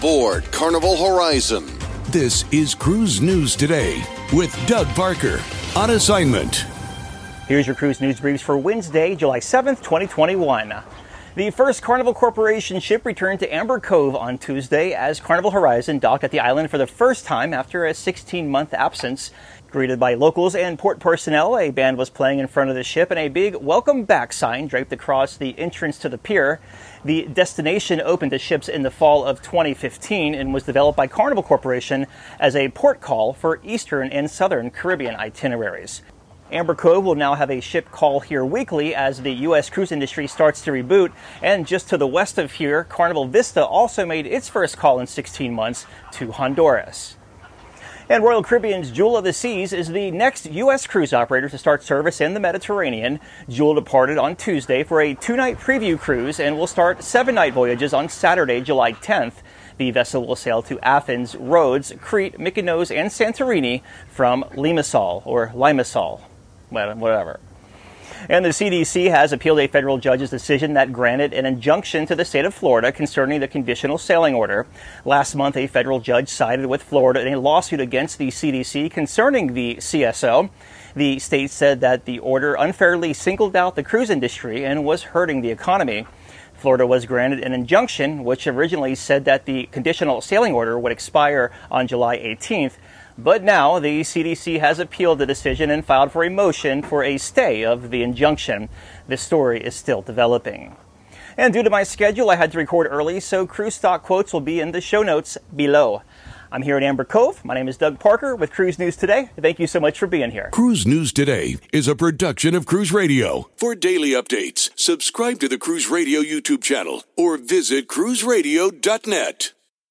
aboard Carnival Horizon. This is Cruise News Today with Doug Parker on assignment. Here's your cruise news briefs for Wednesday, July 7th, 2021. The first Carnival Corporation ship returned to Amber Cove on Tuesday as Carnival Horizon docked at the island for the first time after a 16-month absence. Greeted by locals and port personnel, a band was playing in front of the ship and a big welcome back sign draped across the entrance to the pier. The destination opened to ships in the fall of 2015 and was developed by Carnival Corporation as a port call for Eastern and Southern Caribbean itineraries. Amber Cove will now have a ship call here weekly as the U.S. cruise industry starts to reboot. And just to the west of here, Carnival Vista also made its first call in 16 months to Honduras. And Royal Caribbean's Jewel of the Seas is the next U.S. cruise operator to start service in the Mediterranean. Jewel departed on Tuesday for a 2-night preview cruise and will start 7-night voyages on Saturday, July 10th. The vessel will sail to Athens, Rhodes, Crete, Mykonos, and Santorini from Limassol, whatever. And the CDC has appealed a federal judge's decision that granted an injunction to the state of Florida concerning the conditional sailing order. Last month, a federal judge sided with Florida in a lawsuit against the CDC concerning the CSO. The state said that the order unfairly singled out the cruise industry and was hurting the economy. Florida was granted an injunction, which originally said that the conditional sailing order would expire on July 18th. But now the CDC has appealed the decision and filed for a motion for a stay of the injunction. This story is still developing. And due to my schedule, I had to record early, so cruise stock quotes will be in the show notes below. I'm here at Amber Cove. My name is Doug Parker with Cruise News Today. Thank you so much for being here. Cruise News Today is a production of Cruise Radio. For daily updates, subscribe to the Cruise Radio YouTube channel or visit cruiseradio.net.